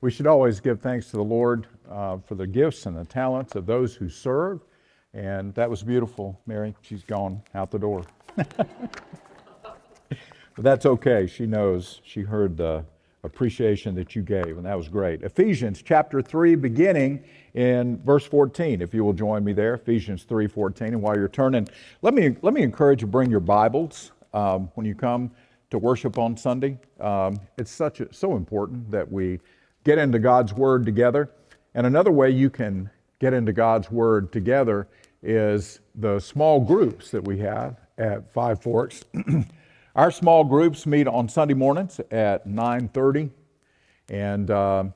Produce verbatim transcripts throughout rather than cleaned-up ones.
We should always give thanks to the Lord uh, for the gifts and the talents of those who serve. And that was beautiful, Mary. She's gone out the door. But that's okay. She knows. She heard the appreciation that you gave, and that was great. Ephesians chapter three, beginning in verse fourteen. If you will join me there, Ephesians three fourteen. And while you're turning, let me let me encourage you to bring your Bibles um, when you come to worship on Sunday. Um, it's such a, so important that we get into God's Word together. And another way you can get into God's Word together is the small groups that we have at Five Forks. Our small groups meet on Sunday mornings at nine thirty. And uh,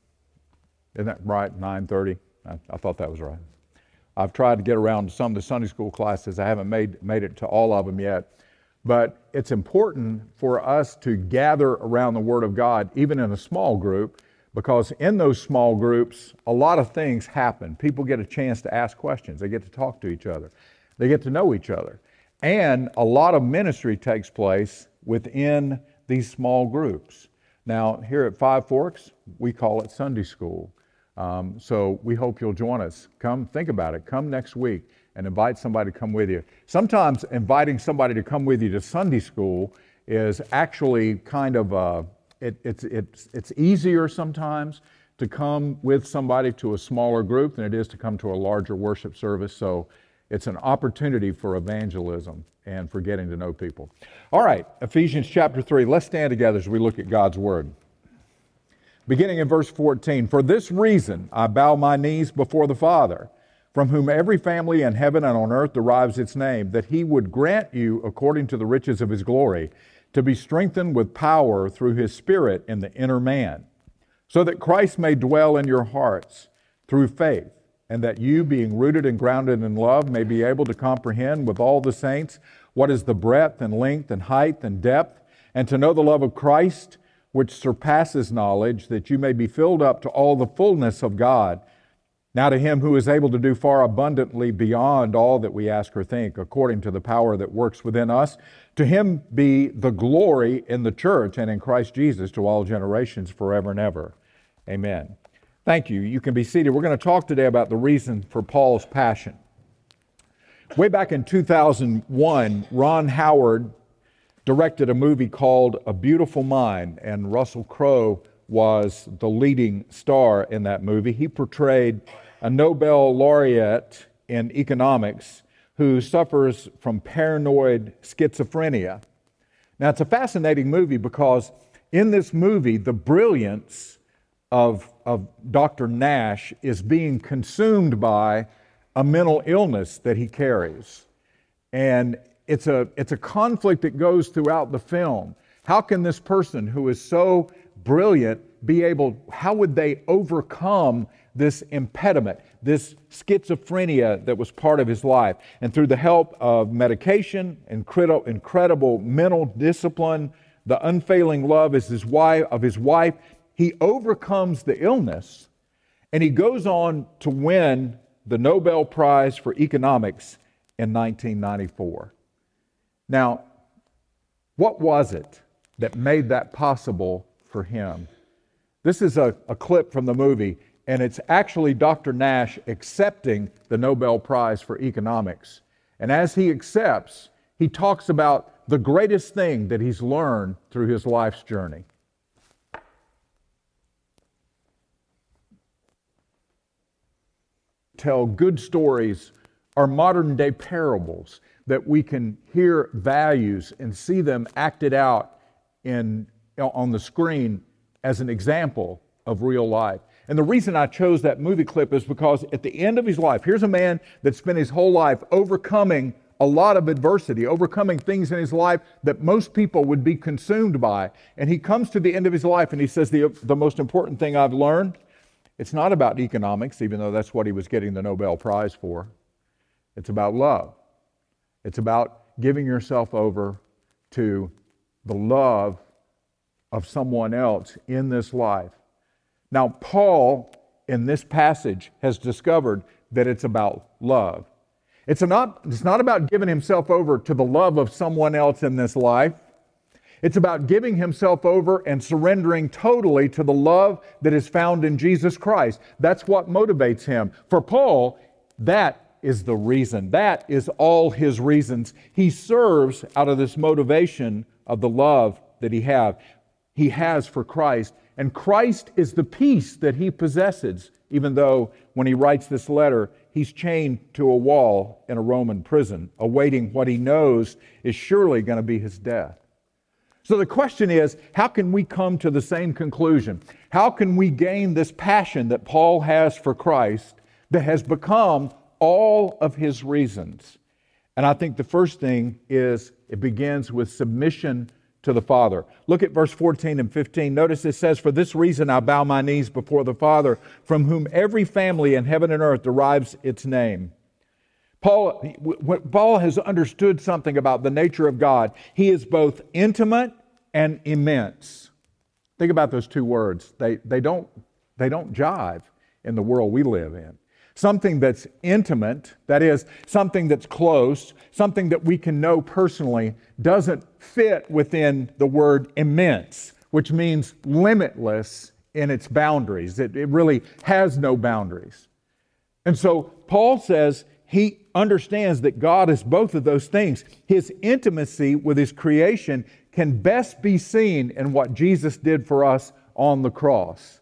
isn't that right, nine thirty? I, I thought that was right. I've tried to get around to some of the Sunday school classes. I haven't made, made it to all of them yet. But it's important for us to gather around the Word of God, even in a small group, because in those small groups, a lot of things happen. People get a chance to ask questions. They get to talk to each other. They get to know each other. And a lot of ministry takes place within these small groups. Now, here at Five Forks, we call it Sunday School. Um, so we hope you'll join us. Come, think about it. Come next week and invite somebody to come with you. Sometimes inviting somebody to come with you to Sunday School is actually kind of a It, it's, it's, it's easier sometimes to come with somebody to a smaller group than it is to come to a larger worship service. So it's an opportunity for evangelism and for getting to know people. All right, Ephesians chapter three. Let's stand together as we look at God's Word. Beginning in verse fourteen, "For this reason I bow my knees before the Father, from whom every family in heaven and on earth derives its name, that He would grant you, according to the riches of His glory, to be strengthened with power through His Spirit in the inner man, so that Christ may dwell in your hearts through faith, and that you, being rooted and grounded in love, may be able to comprehend with all the saints what is the breadth and length and height and depth, and to know the love of Christ, which surpasses knowledge, that you may be filled up to all the fullness of God. Now to Him who is able to do far abundantly beyond all that we ask or think, according to the power that works within us, to Him be the glory in the church and in Christ Jesus to all generations forever and ever. Amen." Thank you. You can be seated. We're going to talk today about the reason for Paul's passion. Way back in two thousand one, Ron Howard directed a movie called A Beautiful Mind, and Russell Crowe was the leading star in that movie. He portrayed a Nobel laureate in economics who suffers from paranoid schizophrenia. Now, it's a fascinating movie because in this movie, the brilliance of, of Doctor Nash is being consumed by a mental illness that he carries. And it's a, it's a conflict that goes throughout the film. How can this person who is so brilliant be able, how would they overcome this impediment, this schizophrenia that was part of his life? And through the help of medication, incredible, incredible mental discipline, the unfailing love is his wife, of his wife, he overcomes the illness, and he goes on to win the Nobel Prize for Economics in nineteen ninety-four. Now, what was it that made that possible for him? This is a, a clip from the movie, and it's actually Doctor Nash accepting the Nobel Prize for Economics. And as he accepts, he talks about the greatest thing that he's learned through his life's journey. Tell good stories are modern day parables that we can hear values and see them acted out in, on the screen as an example of real life. And the reason I chose that movie clip is because at the end of his life, here's a man that spent his whole life overcoming a lot of adversity, overcoming things in his life that most people would be consumed by. And he comes to the end of his life and he says, the, the most important thing I've learned, it's not about economics, even though that's what he was getting the Nobel Prize for. It's about love. It's about giving yourself over to the love of someone else in this life. Now, Paul, in this passage, has discovered that it's about love. It's not, it's not about giving himself over to the love of someone else in this life. It's about giving himself over and surrendering totally to the love that is found in Jesus Christ. That's what motivates him. For Paul, that is the reason. That is all his reasons. He serves out of this motivation of the love that he have, he has for Christ. And Christ is the peace that he possesses, even though when he writes this letter, he's chained to a wall in a Roman prison, awaiting what he knows is surely going to be his death. So the question is, how can we come to the same conclusion? How can we gain this passion that Paul has for Christ that has become all of his reasons? And I think the first thing is it begins with submission to the Father. Look at verse fourteen and fifteen. Notice it says, "For this reason I bow my knees before the Father, from whom every family in heaven and earth derives its name." Paul, Paul has understood something about the nature of God. He is both intimate and immense. Think about those two words. They, they, don't, they don't jive in the world we live in. Something that's intimate, that is, something that's close, something that we can know personally, doesn't fit within the word immense, which means limitless in its boundaries. It, it really has no boundaries. And so Paul says he understands that God is both of those things. His intimacy with his creation can best be seen in what Jesus did for us on the cross.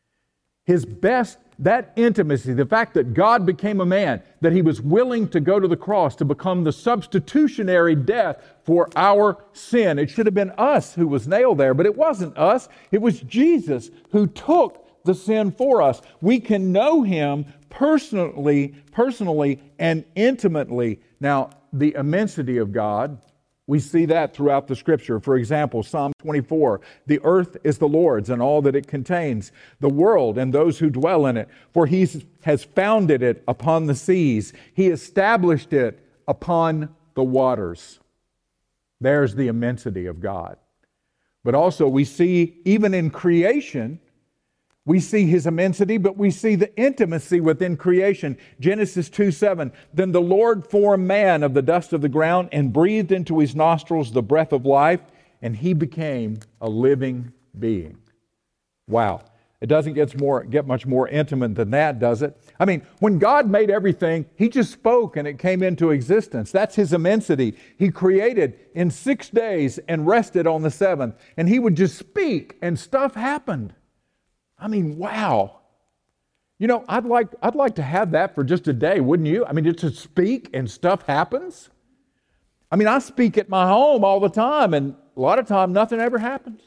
His best That intimacy, the fact that God became a man, that he was willing to go to the cross to become the substitutionary death for our sin. It should have been us who was nailed there, but it wasn't us. It was Jesus who took the sin for us. We can know him personally, personally and intimately. Now, the immensity of God, we see that throughout the Scripture. For example, Psalm twenty-four, "The earth is the Lord's and all that it contains, the world and those who dwell in it. For he has founded it upon the seas. He established it upon the waters." There's the immensity of God. But also we see, even in creation, we see his immensity, but we see the intimacy within creation. Genesis two seven, "Then the Lord formed man of the dust of the ground and breathed into his nostrils the breath of life, and he became a living being." Wow. It doesn't get more, get much more intimate than that, does it? I mean, when God made everything, he just spoke and it came into existence. That's his immensity. He created in six days and rested on the seventh, and he would just speak and stuff happened. I mean, wow. You know, I'd like I'd like to have that for just a day, wouldn't you? I mean, just to speak and stuff happens. I mean, I speak at my home all the time, and a lot of time nothing ever happens.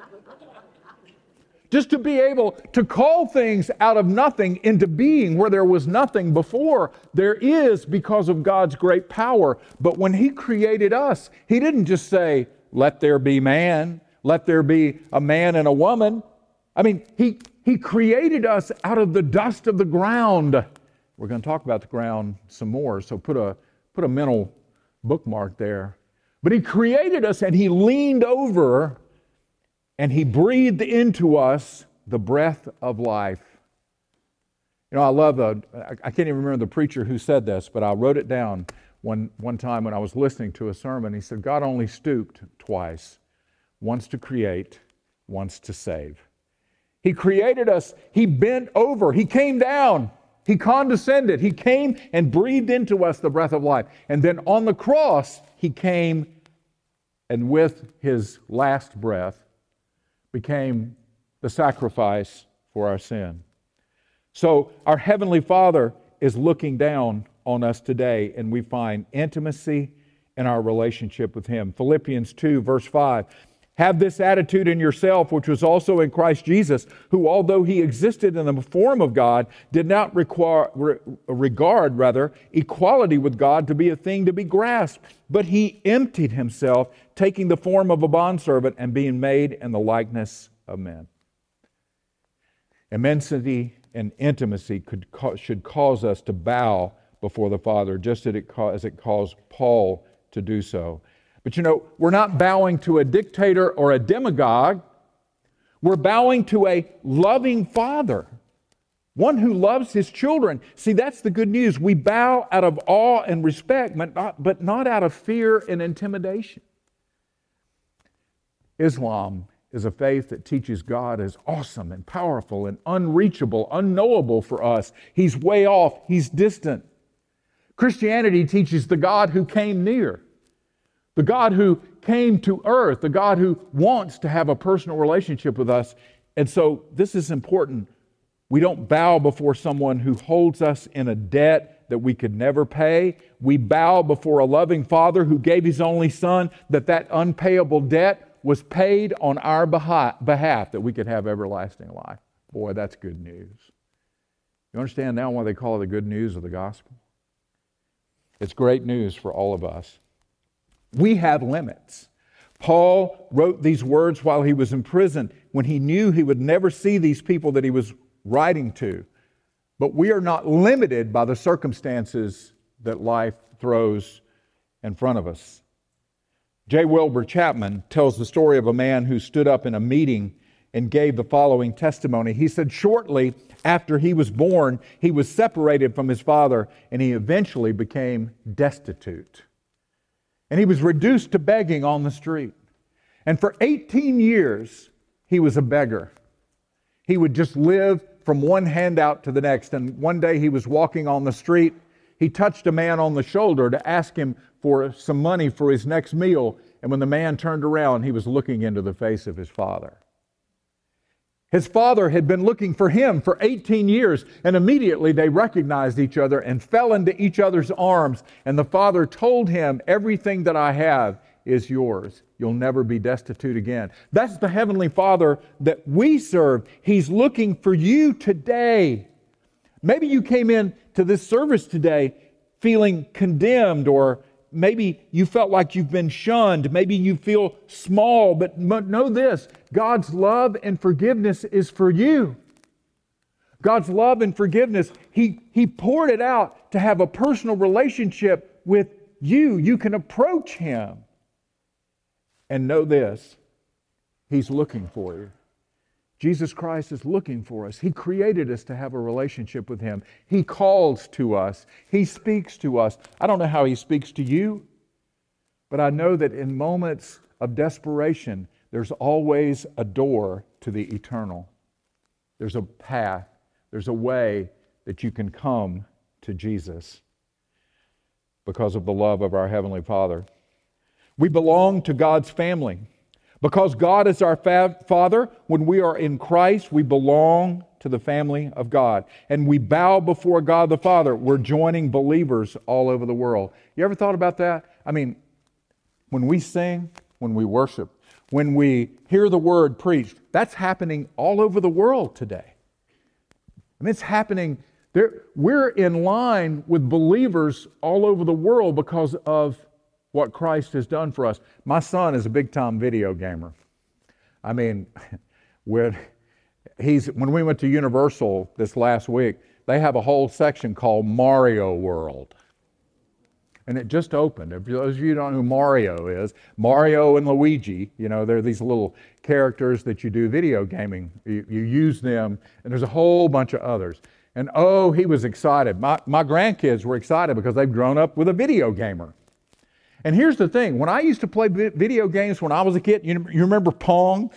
Just to be able to call things out of nothing into being where there was nothing before, there is because of God's great power. But when he created us, he didn't just say, "Let there be man, let there be a man and a woman." I mean, he, he created us out of the dust of the ground. We're going to talk about the ground some more, so put a, put a mental bookmark there. But he created us and he leaned over and he breathed into us the breath of life. You know, I love, a, I can't even remember the preacher who said this, but I wrote it down one, one time when I was listening to a sermon. He said, God only stooped twice, once to create, once to save. He created us. He bent over. He came down. He condescended. He came and breathed into us the breath of life. And then on the cross, he came and with his last breath became the sacrifice for our sin. So our Heavenly Father is looking down on us today, and we find intimacy in our relationship with him. Philippians two, verse five. Have this attitude in yourself, which was also in Christ Jesus, who, although he existed in the form of God, did not require, re, regard rather equality with God to be a thing to be grasped, but he emptied himself, taking the form of a bondservant and being made in the likeness of men. Immensity and intimacy could should cause us to bow before the Father, just as it, as it caused Paul to do so. But you know, we're not bowing to a dictator or a demagogue. We're bowing to a loving Father, one who loves his children. See, that's the good news. We bow out of awe and respect, but not, but not out of fear and intimidation. Islam is a faith that teaches God is awesome and powerful and unreachable, unknowable for us. He's way off. He's distant. Christianity teaches the God who came near, the God who came to earth, the God who wants to have a personal relationship with us. And so this is important. We don't bow before someone who holds us in a debt that we could never pay. We bow before a loving Father who gave His only Son, that that unpayable debt was paid on our behalf, that we could have everlasting life. Boy, that's good news. You understand now why they call it the good news of the gospel? It's great news for all of us. We have limits. Paul wrote these words while he was in prison, when he knew he would never see these people that he was writing to. But we are not limited by the circumstances that life throws in front of us. J. Wilbur Chapman tells the story of a man who stood up in a meeting and gave the following testimony. He said, shortly after he was born, he was separated from his father, and he eventually became destitute. And he was reduced to begging on the street. And for eighteen years, he was a beggar. He would just live from one handout to the next. And one day he was walking on the street. He touched a man on the shoulder to ask him for some money for his next meal. And when the man turned around, he was looking into the face of his father. His father had been looking for him for eighteen years, and immediately they recognized each other and fell into each other's arms. And the father told him, everything that I have is yours. You'll never be destitute again. That's the Heavenly Father that we serve. He's looking for you today. Maybe you came in to this service today feeling condemned, or maybe you felt like you've been shunned. Maybe you feel small, but know this, God's love and forgiveness is for you. God's love and forgiveness, He, He poured it out to have a personal relationship with you. You can approach Him. And know this, He's looking for you. Jesus Christ is looking for us. He created us to have a relationship with Him. He calls to us. He speaks to us. I don't know how He speaks to you, but I know that in moments of desperation, there's always a door to the eternal. There's a path. There's a way that you can come to Jesus because of the love of our Heavenly Father. We belong to God's family. Because God is our fa- Father, when we are in Christ, we belong to the family of God. And we bow before God the Father. We're joining believers all over the world. You ever thought about that? I mean, when we sing, when we worship, when we hear the Word preached, that's happening all over the world today. I mean, it's happening there. We're in line with believers all over the world because of what Christ has done for us. My son is a big-time video gamer. I mean, when, he's, when we went to Universal this last week, they have a whole section called Mario World. And it just opened. If those of you who don't know who Mario is, Mario and Luigi, you know, they're these little characters that you do video gaming. You, you use them, and there's a whole bunch of others. And oh, he was excited. My, my grandkids were excited because they've grown up with a video gamer. And here's the thing, when I used to play video games when I was a kid, you, you remember Pong?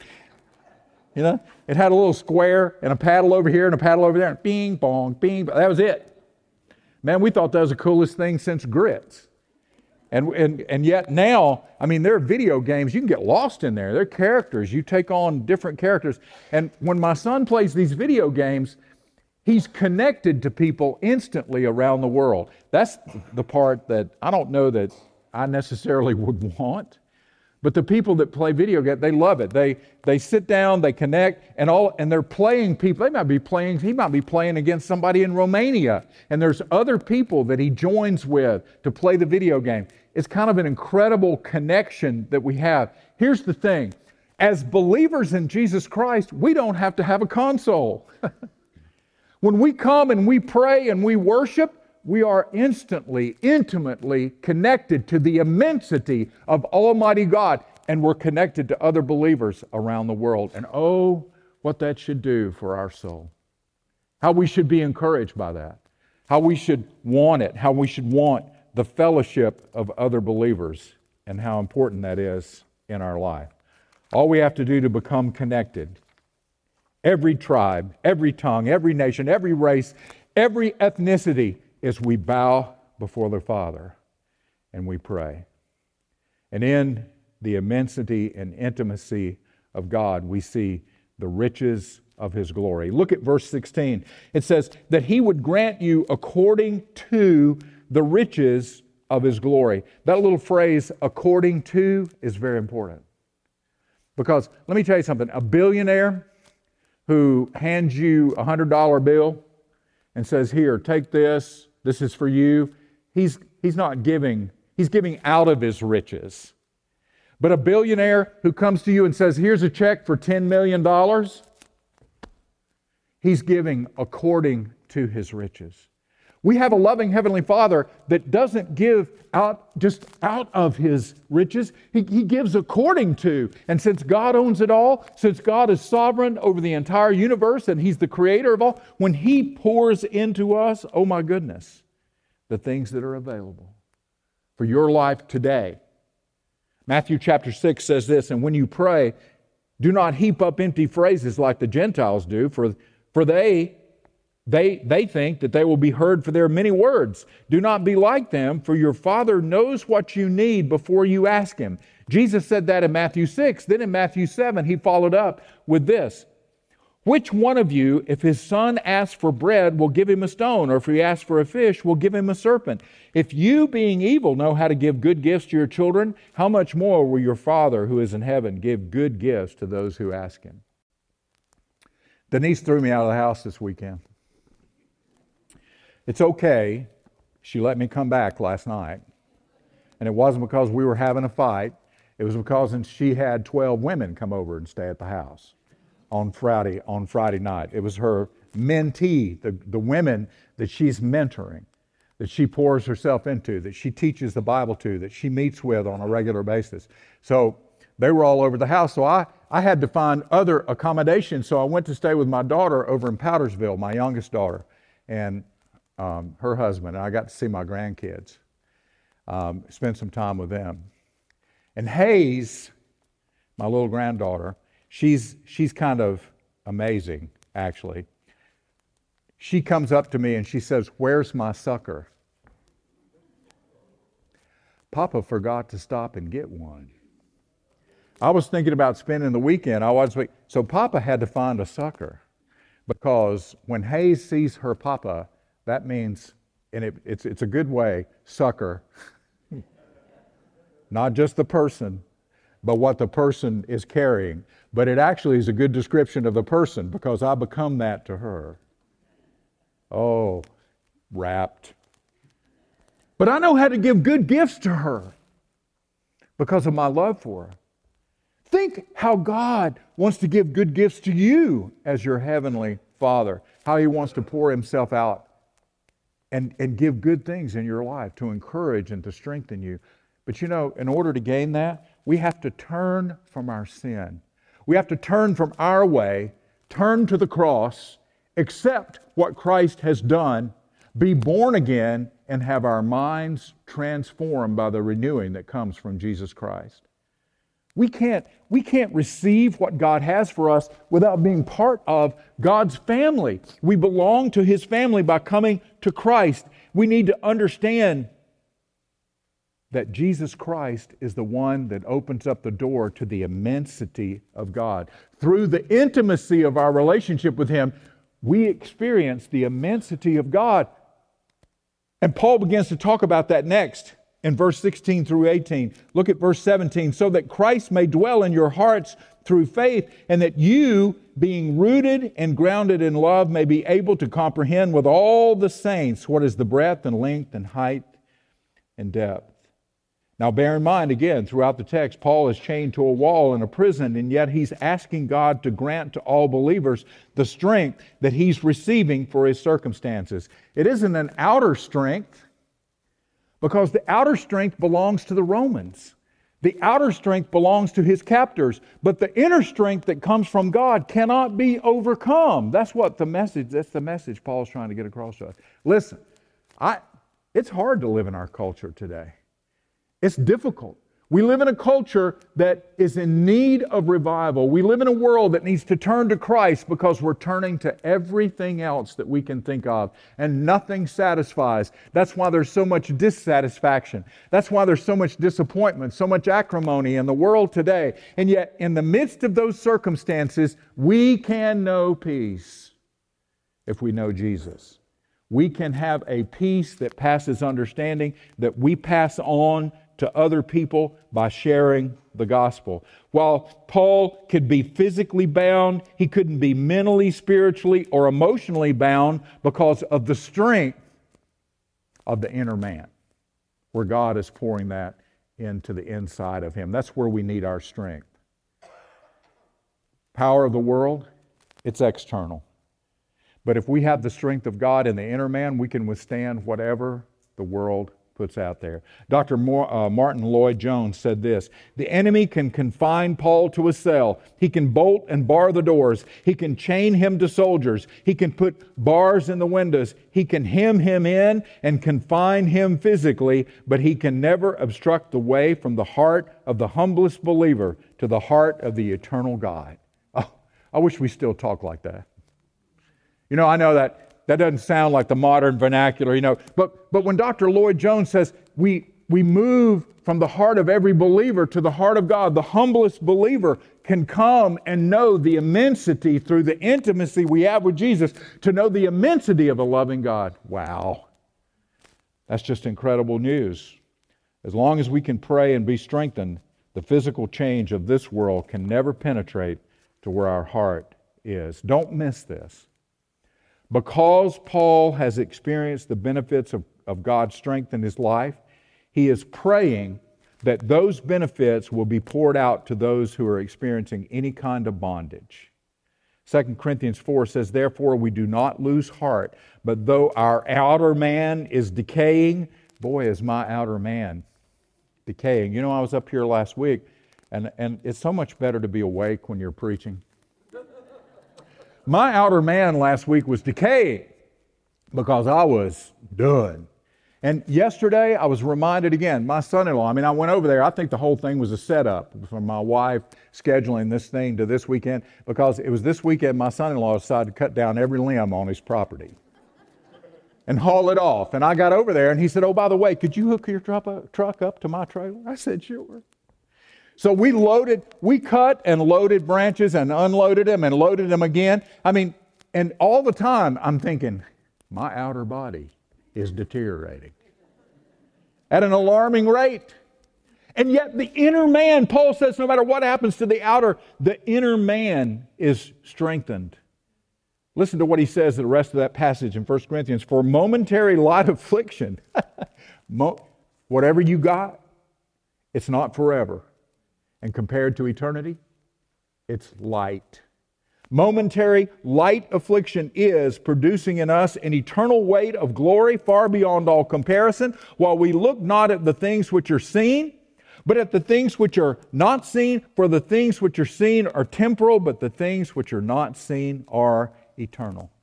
You know, it had a little square and a paddle over here and a paddle over there, and bing, bong, bing, that was it. Man, we thought that was the coolest thing since grits. And, and, and yet now, I mean, there are video games, you can get lost in there. There are characters, you take on different characters. And when my son plays these video games, he's connected to people instantly around the world. That's the part that I don't know that I necessarily would want. But the people that play video games, they love it. They they sit down, they connect, and all, and they're playing people. They might be playing, he might be playing against somebody in Romania. And there's other people that he joins with to play the video game. It's kind of an incredible connection that we have. Here's the thing. As believers in Jesus Christ, we don't have to have a console. When we come and we pray and we worship, we are instantly, intimately connected to the immensity of Almighty God, and we're connected to other believers around the world. And oh, what that should do for our soul. How we should be encouraged by that. How we should want it. How we should want the fellowship of other believers, and how important that is in our life. All we have to do to become connected, every tribe, every tongue, every nation, every race, every ethnicity, is we bow before the Father and we pray. And in the immensity and intimacy of God, we see the riches of His glory. Look at verse sixteen. It says that He would grant you according to the riches of His glory. That little phrase, according to, is very important. Because, let me tell you something, a billionaire who hands you a one hundred dollar bill and says, here, take this, this is for you, he's, he's not giving, he's giving out of his riches. But a billionaire who comes to you and says, here's a check for ten million dollars, he's giving according to his riches. We have a loving Heavenly Father that doesn't give out just out of His riches. He, he gives according to. And since God owns it all, since God is sovereign over the entire universe and He's the creator of all, when He pours into us, oh my goodness, the things that are available for your life today. Matthew chapter six says this, and when you pray, do not heap up empty phrases like the Gentiles do, for, for they... They, they think that they will be heard for their many words. Do not be like them, for your Father knows what you need before you ask Him. Jesus said that in Matthew six. Then in Matthew seven, He followed up with this. Which one of you, if his son asks for bread, will give him a stone? Or if he asks for a fish, will give him a serpent? If you, being evil, know how to give good gifts to your children, how much more will your Father who is in heaven give good gifts to those who ask Him? Denise threw me out of the house this weekend. It's okay. She let me come back last night. And it wasn't because we were having a fight. It was because she had twelve women come over and stay at the house on Friday, on Friday night. It was her mentee, the, the women that she's mentoring, that she pours herself into, that she teaches the Bible to, that she meets with on a regular basis. So they were all over the house. So I, I had to find other accommodations. So I went to stay with my daughter over in Powdersville, my youngest daughter. And Um, her husband, and I got to see my grandkids, um, spend some time with them. And Hayes, my little granddaughter, she's she's kind of amazing, actually. She comes up to me and she says, "Where's my sucker?" Papa forgot to stop and get one. I was thinking about spending the weekend. I was so Papa had to find a sucker, because when Hayes sees her Papa, that means, and it, it's, it's a good way, sucker. Not just the person, but what the person is carrying. But it actually is a good description of the person, because I become that to her. Oh, wrapped. But I know how to give good gifts to her because of my love for her. Think how God wants to give good gifts to you as your heavenly Father, how He wants to pour Himself out And, and give good things in your life to encourage and to strengthen you. But you know, in order to gain that, we have to turn from our sin. We have to turn from our way, turn to the cross, accept what Christ has done, be born again, and have our minds transformed by the renewing that comes from Jesus Christ. We can't, we can't receive what God has for us without being part of God's family. We belong to His family by coming to Christ. We need to understand that Jesus Christ is the one that opens up the door to the immensity of God. Through the intimacy of our relationship with Him, we experience the immensity of God. And Paul begins to talk about that next. In verse sixteen through eighteen, look at verse seventeen. So that Christ may dwell in your hearts through faith, and that you, being rooted and grounded in love, may be able to comprehend with all the saints what is the breadth and length and height and depth. Now bear in mind, again, throughout the text, Paul is chained to a wall in a prison, and yet he's asking God to grant to all believers the strength that he's receiving for his circumstances. It isn't an outer strength, because the outer strength belongs to the Romans. The outer strength belongs to his captors. But the inner strength that comes from God cannot be overcome. That's what the message, that's the message Paul's trying to get across to us. Listen, I, it's hard to live in our culture today. It's difficult. We live in a culture that is in need of revival. We live in a world that needs to turn to Christ because we're turning to everything else that we can think of, and nothing satisfies. That's why there's so much dissatisfaction. That's why there's so much disappointment, so much acrimony in the world today. And yet, in the midst of those circumstances, we can know peace if we know Jesus. We can have a peace that passes understanding, that we pass on to other people by sharing the gospel. While Paul could be physically bound, he couldn't be mentally, spiritually, or emotionally bound because of the strength of the inner man, where God is pouring that into the inside of him. That's where we need our strength. Power of the world, it's external. But if we have the strength of God in the inner man, we can withstand whatever the world puts out there. Doctor Moore, uh, Martin Lloyd-Jones said this: the enemy can confine Paul to a cell. He can bolt and bar the doors. He can chain him to soldiers. He can put bars in the windows. He can hem him in and confine him physically, but he can never obstruct the way from the heart of the humblest believer to the heart of the eternal God. Oh, I wish we still talk like that. You know, I know that that doesn't sound like the modern vernacular, you know, but but when Doctor Lloyd-Jones says we we move from the heart of every believer to the heart of God, the humblest believer can come and know the immensity through the intimacy we have with Jesus, to know the immensity of a loving God. Wow. That's just incredible news. As long as we can pray and be strengthened, the physical change of this world can never penetrate to where our heart is. Don't miss this. Because Paul has experienced the benefits of, of God's strength in his life, he is praying that those benefits will be poured out to those who are experiencing any kind of bondage. Second Corinthians four says, therefore we do not lose heart, but though our outer man is decaying, boy, is my outer man decaying. You know, I was up here last week, and, and it's so much better to be awake when you're preaching. My outer man last week was decaying because I was done. And yesterday I was reminded again, my son-in-law, I mean, I went over there. I think the whole thing was a setup for my wife scheduling this thing to this weekend, because it was this weekend my son-in-law decided to cut down every limb on his property and haul it off. And I got over there and he said, oh, by the way, could you hook your truck up to my trailer? I said, sure. So we loaded, we cut and loaded branches and unloaded them and loaded them again. I mean, and all the time I'm thinking, my outer body is deteriorating at an alarming rate. And yet the inner man, Paul says, no matter what happens to the outer, the inner man is strengthened. Listen to what he says in the rest of that passage in First Corinthians. For momentary light affliction, whatever you got, it's not forever. And compared to eternity, it's light. Momentary light affliction is producing in us an eternal weight of glory far beyond all comparison, while we look not at the things which are seen, but at the things which are not seen. For the things which are seen are temporal, but the things which are not seen are eternal.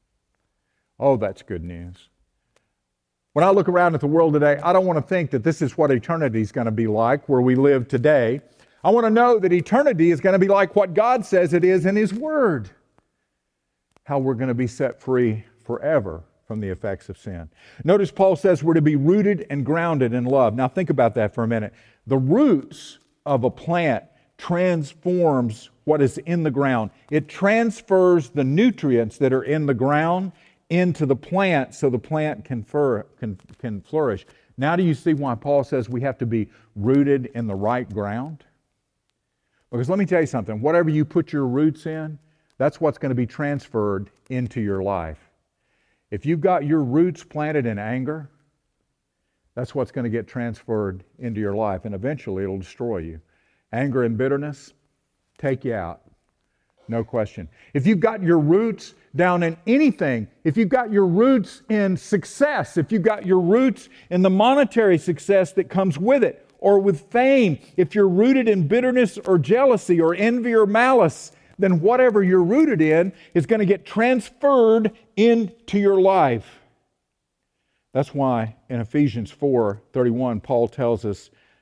Oh, that's good news. When I look around at the world today, I don't want to think that this is what eternity is going to be like where we live today. I want to know that eternity is going to be like what God says it is in His Word. How we're going to be set free forever from the effects of sin. Notice Paul says we're to be rooted and grounded in love. Now think about that for a minute. The roots of a plant transforms what is in the ground. It transfers the nutrients that are in the ground into the plant so the plant can, fur, can, can flourish. Now do you see why Paul says we have to be rooted in the right ground? Because let me tell you something, whatever you put your roots in, that's what's going to be transferred into your life. If you've got your roots planted in anger, that's what's going to get transferred into your life, and eventually it'll destroy you. Anger and bitterness take you out, no question. If you've got your roots down in anything, if you've got your roots in success, if you've got your roots in the monetary success that comes with it, or with fame, if you're rooted in bitterness or jealousy or envy or malice, then whatever you're rooted in is going to get transferred into your life. That's why in Ephesians four thirty-one, Paul tells us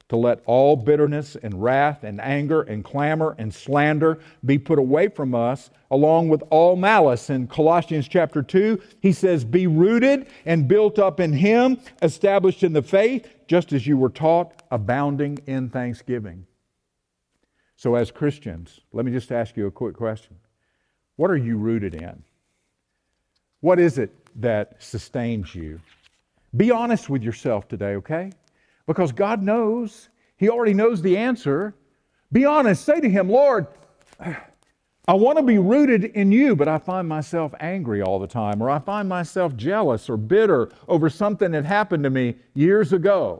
to let all bitterness and wrath and anger and clamor and slander be put away from us, along with all malice. In Colossians chapter two, he says, be rooted and built up in Him, established in the faith, just as you were taught, abounding in thanksgiving. So as Christians, let me just ask you a quick question. What are you rooted in? What is it that sustains you? Be honest with yourself today, okay? Because God knows. He already knows the answer. Be honest. Say to Him, Lord, I want to be rooted in You, but I find myself angry all the time, or I find myself jealous or bitter over something that happened to me years ago.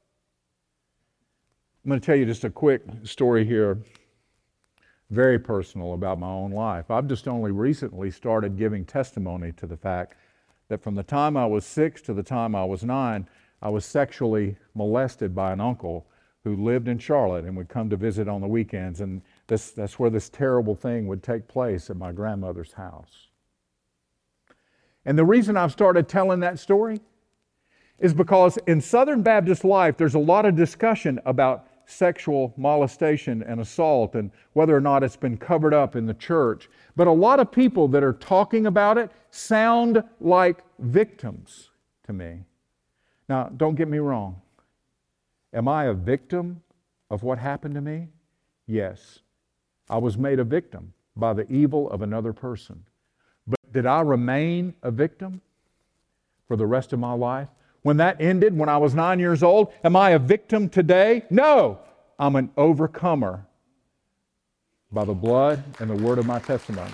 I'm going to tell you just a quick story here, very personal about my own life. I've just only recently started giving testimony to the fact that from the time I was six to the time I was nine, I was sexually molested by an uncle who lived in Charlotte and would come to visit on the weekends. And this, that's where this terrible thing would take place at my grandmother's house. And the reason I've started telling that story is because in Southern Baptist life, there's a lot of discussion about sexual molestation and assault and whether or not it's been covered up in the church. But a lot of people that are talking about it sound like victims to me. Now, don't get me wrong. Am I a victim of what happened to me? Yes. I was made a victim by the evil of another person. But did I remain a victim for the rest of my life? When that ended, when I was nine years old, am I a victim today? No. I'm an overcomer by the blood and the word of my testimony.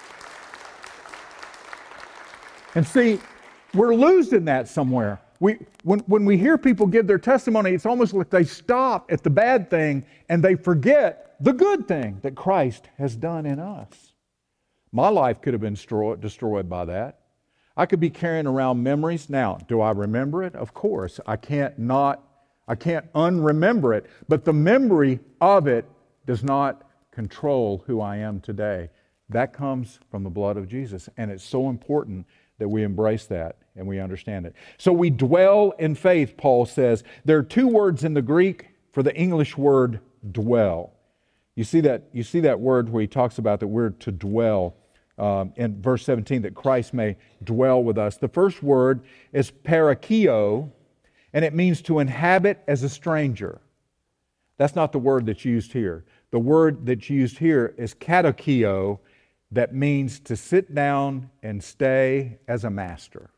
And see, we're losing that somewhere. We, when, when we hear people give their testimony, it's almost like they stop at the bad thing and they forget the good thing that Christ has done in us. My life could have been destroyed, destroyed by that. I could be carrying around memories. Now, do I remember it? Of course. I can't not, I can't unremember it. But the memory of it does not control who I am today. That comes from the blood of Jesus. And it's so important that we embrace that and we understand it. So we dwell in faith, Paul says. There are two words in the Greek for the English word dwell. You see that, you see that word where he talks about that we're to dwell um, in verse seventeen, that Christ may dwell with us. The first word is parakio, and it means to inhabit as a stranger. That's not the word that's used here. The word that's used here is katokio, that means to sit down and stay as a master.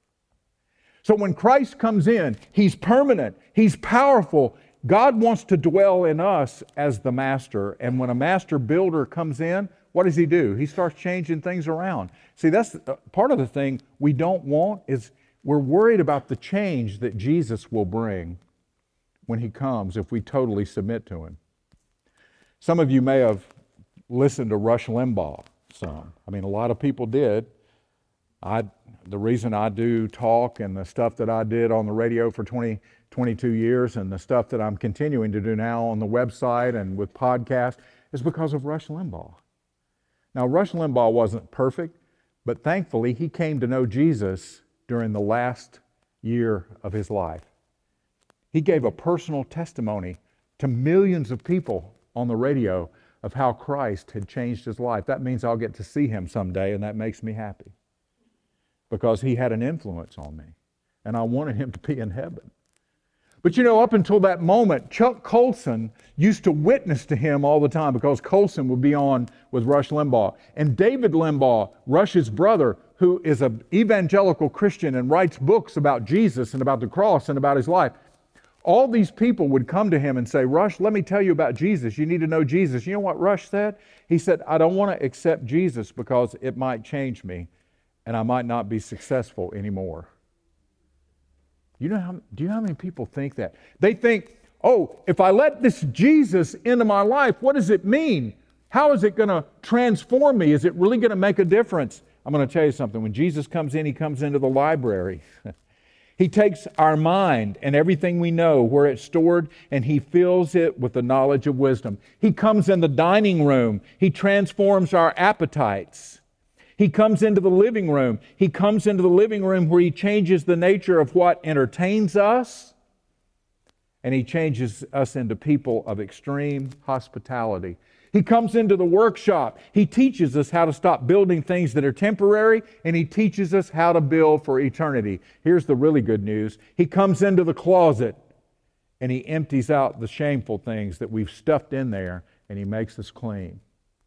So when Christ comes in, He's permanent, He's powerful. God wants to dwell in us as the master. And when a master builder comes in, what does he do? He starts changing things around. See, that's part of the thing we don't want is we're worried about the change that Jesus will bring when He comes if we totally submit to Him. Some of you may have listened to Rush Limbaugh some. I mean, a lot of people did. I, the reason I do talk and the stuff that I did on the radio for twenty, twenty-two years and the stuff that I'm continuing to do now on the website and with podcasts is because of Rush Limbaugh. Now, Rush Limbaugh wasn't perfect, but thankfully he came to know Jesus during the last year of his life. He gave a personal testimony to millions of people on the radio of how Christ had changed his life. That means I'll get to see him someday, and that makes me happy because he had an influence on me, and I wanted him to be in heaven. But you know, up until that moment, Chuck Colson used to witness to him all the time because Colson would be on with Rush Limbaugh. And David Limbaugh, Rush's brother, who is an evangelical Christian and writes books about Jesus and about the cross and about his life, all these people would come to him and say, Rush, let me tell you about Jesus. You need to know Jesus. You know what Rush said? He said, I don't want to accept Jesus because it might change me and I might not be successful anymore. You know how, do you know how many people think that? They think, oh, if I let this Jesus into my life, what does it mean? How is it going to transform me? Is it really going to make a difference? I'm going to tell you something. When Jesus comes in, He comes into the library. He takes our mind and everything we know where it's stored and He fills it with the knowledge of wisdom. He comes in the dining room. He transforms our appetites. He comes into the living room. He comes into the living room where He changes the nature of what entertains us and He changes us into people of extreme hospitality. He comes into the workshop. He teaches us how to stop building things that are temporary, and He teaches us how to build for eternity. Here's the really good news. He comes into the closet, and He empties out the shameful things that we've stuffed in there, and He makes us clean.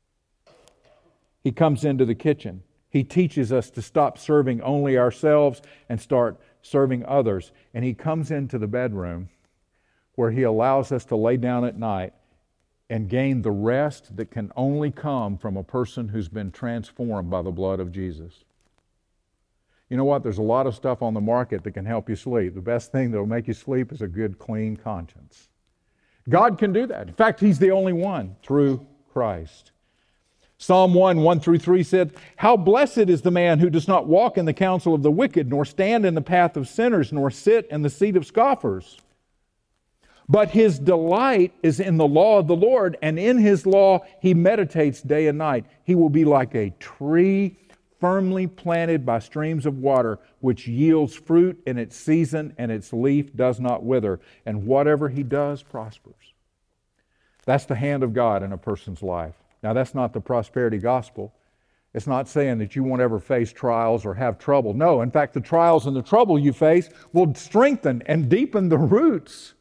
He comes into the kitchen. He teaches us to stop serving only ourselves and start serving others. And He comes into the bedroom where He allows us to lay down at night and gain the rest that can only come from a person who's been transformed by the blood of Jesus. You know what? There's a lot of stuff on the market that can help you sleep. The best thing that will make you sleep is a good, clean conscience. God can do that. In fact, He's the only one through Christ. Psalm one, one through three said, "How blessed is the man who does not walk in the counsel of the wicked, nor stand in the path of sinners, nor sit in the seat of scoffers. But his delight is in the law of the Lord, and in His law he meditates day and night. He will be like a tree firmly planted by streams of water, which yields fruit in its season, and its leaf does not wither. And whatever he does prospers." That's the hand of God in a person's life. Now, that's not the prosperity gospel. It's not saying that you won't ever face trials or have trouble. No, in fact, the trials and the trouble you face will strengthen and deepen the roots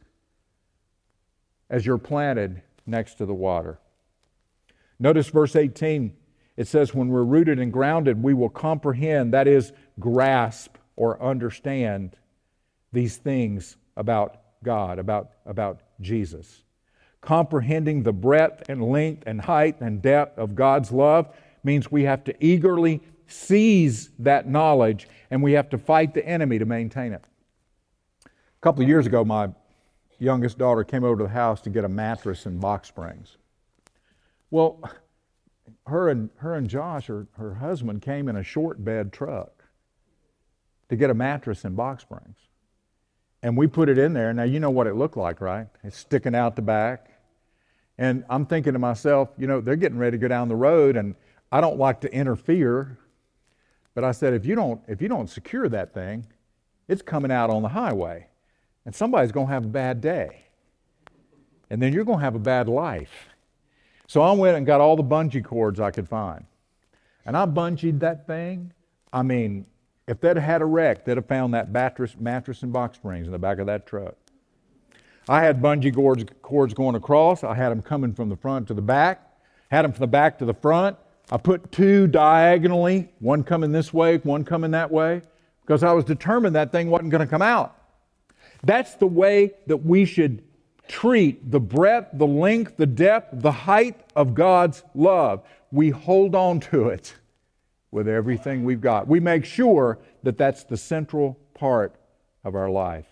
as you're planted next to the water. Notice verse eighteen. It says, when we're rooted and grounded, we will comprehend, that is, grasp or understand these things about God, about, about Jesus. Comprehending the breadth and length and height and depth of God's love means we have to eagerly seize that knowledge, and we have to fight the enemy to maintain it. A couple of years ago, my youngest daughter came over to the house to get a mattress and box springs. Well, her and her and Josh, her, her husband, came in a short bed truck to get a mattress and box springs. And we put it in there. Now, you know what it looked like, right? It's sticking out the back. And I'm thinking to myself, you know, they're getting ready to go down the road, and I don't like to interfere. But I said, if you don't, if you don't secure that thing, it's coming out on the highway. And somebody's going to have a bad day. And then you're going to have a bad life. So I went and got all the bungee cords I could find. And I bungeed that thing. I mean, if they'd had a wreck, they'd have found that mattress, mattress and box springs in the back of that truck. I had bungee cords, cords going across. I had them coming from the front to the back. Had them from the back to the front. I put two diagonally, one coming this way, one coming that way, because I was determined that thing wasn't going to come out. That's the way that we should treat the breadth, the length, the depth, the height of God's love. We hold on to it with everything we've got. We make sure that that's the central part of our life.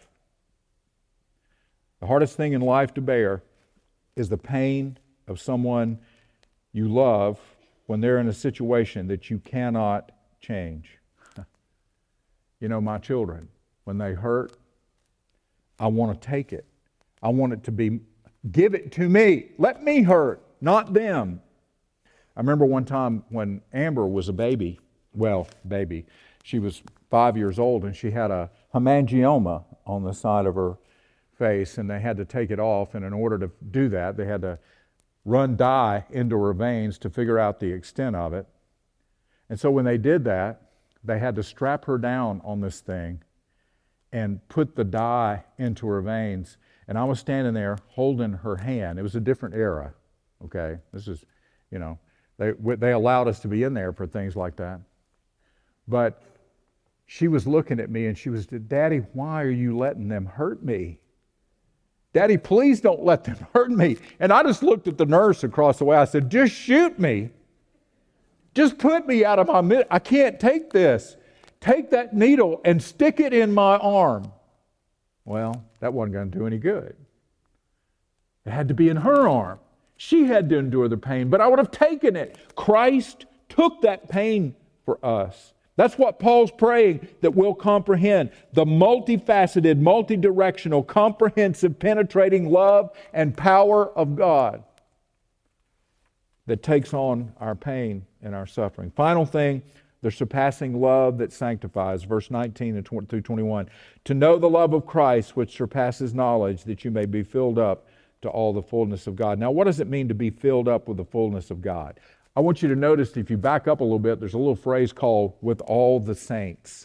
The hardest thing in life to bear is the pain of someone you love when they're in a situation that you cannot change. You know, my children, when they hurt, I want to take it. I want it to be, give it to me. Let me hurt, not them. I remember one time when Amber was a baby, well, baby, she was five years old, and she had a hemangioma on the side of her face, and they had to take it off, and in order to do that, they had to run dye into her veins to figure out the extent of it. And so when they did that, they had to strap her down on this thing and put the dye into her veins. And I was standing there holding her hand. It was a different era, okay? This is, you know, they they allowed us to be in there for things like that. But she was looking at me and she was, Daddy, why are you letting them hurt me? Daddy, please don't let them hurt me. And I just looked at the nurse across the way. I said, just shoot me. Just put me out of my mid. I can't take this. Take that needle and stick it in my arm. Well, that wasn't going to do any good. It had to be in her arm. She had to endure the pain, but I would have taken it. Christ took that pain for us. That's what Paul's praying, that we'll comprehend the multifaceted, multidirectional, comprehensive, penetrating love and power of God that takes on our pain and our suffering. Final thing, the surpassing love that sanctifies, verse nineteen and twenty through twenty-one. To know the love of Christ, which surpasses knowledge, that you may be filled up to all the fullness of God. Now, what does it mean to be filled up with the fullness of God? I want you to notice, if you back up a little bit, there's a little phrase called with all the saints.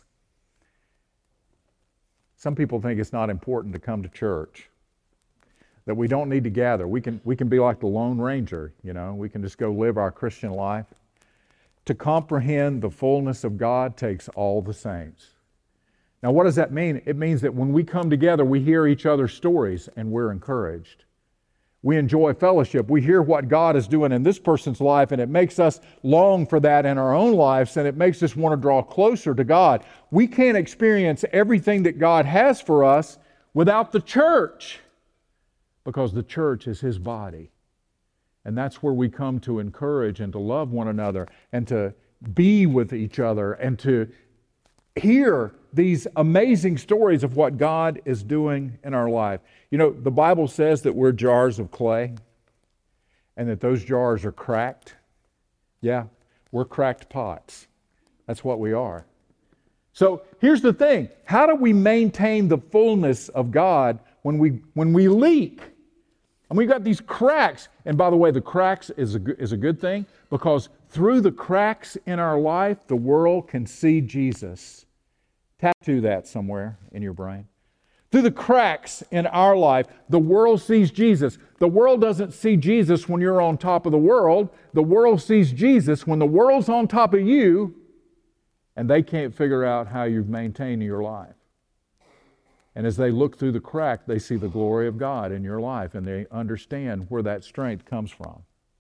Some people think it's not important to come to church, that we don't need to gather. We can, we can be like the Lone Ranger, you know, we can just go live our Christian life. To comprehend the fullness of God takes all the saints. Now, what does that mean? It means that when we come together, we hear each other's stories and we're encouraged. We enjoy fellowship. We hear what God is doing in this person's life, and it makes us long for that in our own lives, and it makes us want to draw closer to God. We can't experience everything that God has for us without the church, because the church is His body. And that's where we come to encourage and to love one another and to be with each other and to hear these amazing stories of what God is doing in our life. You know, the Bible says that we're jars of clay and that those jars are cracked. Yeah, we're cracked pots. That's what we are. So here's the thing. How do we maintain the fullness of God when we when we leak? And we've got these cracks. And by the way, the cracks is a, is a good thing, because through the cracks in our life, the world can see Jesus. Tattoo that somewhere in your brain. Through the cracks in our life, the world sees Jesus. The world doesn't see Jesus when you're on top of the world. The world sees Jesus when the world's on top of you, and they can't figure out how you've maintained your life. And as they look through the crack, they see the glory of God in your life, and they understand where that strength comes from.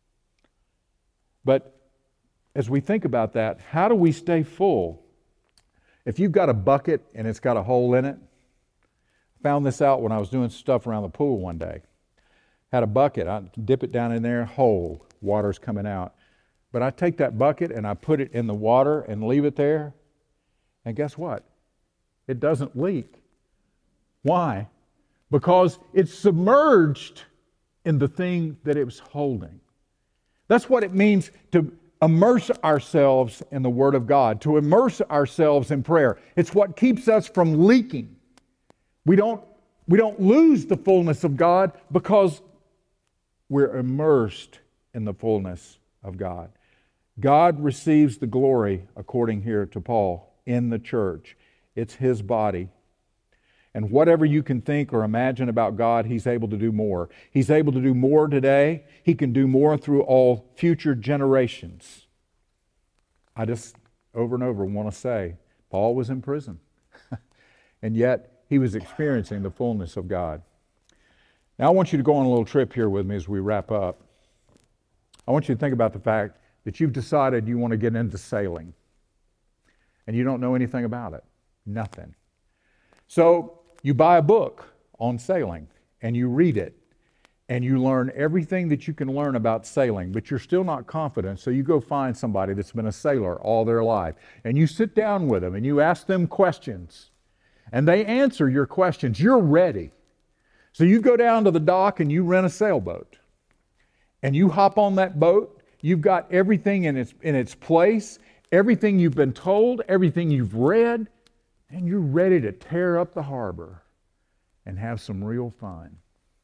But as we think about that, how do we stay full? If you've got a bucket and it's got a hole in it, I found this out when I was doing stuff around the pool one day. Had a bucket, I dip it down in there, hole, water's coming out. But I take that bucket and I put it in the water and leave it there, and guess what? It doesn't leak. Why? Because it's submerged in the thing that it was holding. That's what it means to immerse ourselves in the Word of God, to immerse ourselves in prayer. It's what keeps us from leaking. We don't, we don't lose the fullness of God because we're immersed in the fullness of God. God receives the glory, according here to Paul, in the church. It's His body. And whatever you can think or imagine about God, He's able to do more. He's able to do more today. He can do more through all future generations. I just, over and over, want to say, Paul was in prison. And yet, he was experiencing the fullness of God. Now, I want you to go on a little trip here with me as we wrap up. I want you to think about the fact that you've decided you want to get into sailing. And you don't know anything about it. Nothing. So, you buy a book on sailing and you read it and you learn everything that you can learn about sailing, but you're still not confident, so you go find somebody that's been a sailor all their life and you sit down with them and you ask them questions and they answer your questions. You're ready. So you go down to the dock and you rent a sailboat and you hop on that boat. You've got everything in its, in its place, everything you've been told, everything you've read, and you're ready to tear up the harbor and have some real fun.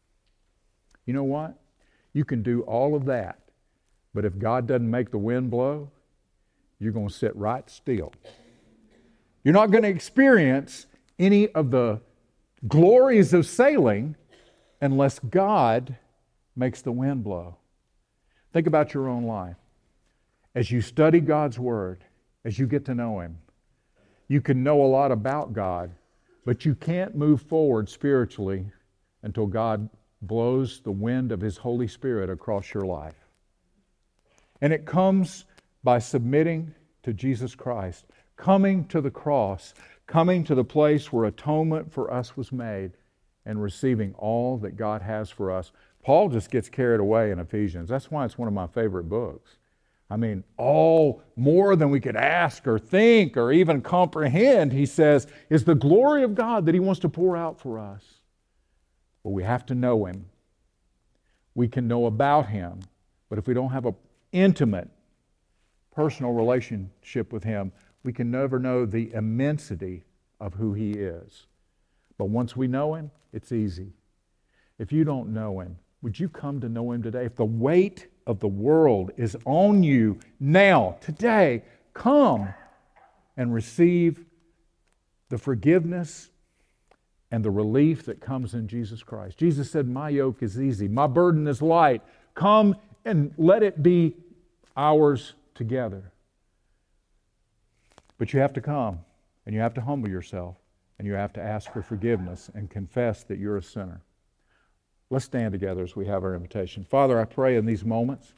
You know what? You can do all of that, but if God doesn't make the wind blow, you're going to sit right still. You're not going to experience any of the glories of sailing unless God makes the wind blow. Think about your own life. As you study God's Word, as you get to know Him, you can know a lot about God, but you can't move forward spiritually until God blows the wind of His Holy Spirit across your life. And it comes by submitting to Jesus Christ, coming to the cross, coming to the place where atonement for us was made, and receiving all that God has for us. Paul just gets carried away in Ephesians. That's why it's one of my favorite books. I mean, all more than we could ask or think or even comprehend, he says, is the glory of God that He wants to pour out for us. But we have to know Him. We can know about Him, but if we don't have an intimate, personal relationship with Him, we can never know the immensity of who He is. But once we know Him, it's easy. If you don't know Him, would you come to know Him today? If the weight of the world is on you now, today, come and receive the forgiveness and the relief that comes in Jesus Christ. Jesus said, my yoke is easy, my burden is light. Come and let it be ours together. But you have to come, and you have to humble yourself, and you have to ask for forgiveness and confess that you're a sinner. Let's stand together as we have our invitation. Father, I pray in these moments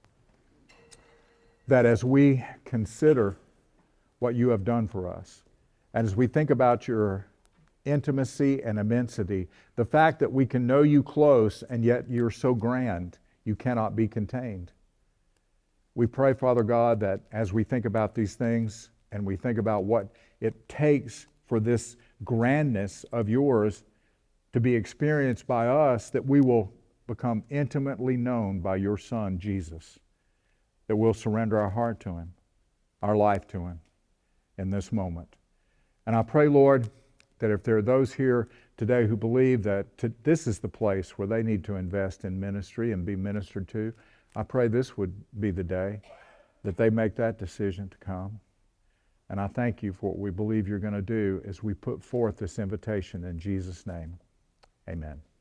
that as we consider what you have done for us, and as we think about your intimacy and immensity, the fact that we can know you close and yet you're so grand, you cannot be contained. We pray, Father God, that as we think about these things and we think about what it takes for this grandness of yours to be experienced by us, that we will become intimately known by your Son, Jesus, that we'll surrender our heart to Him, our life to Him in this moment. And I pray, Lord, that if there are those here today who believe that to, this is the place where they need to invest in ministry and be ministered to, I pray this would be the day that they make that decision to come. And I thank you for what we believe you're going to do as we put forth this invitation in Jesus' name. Amen.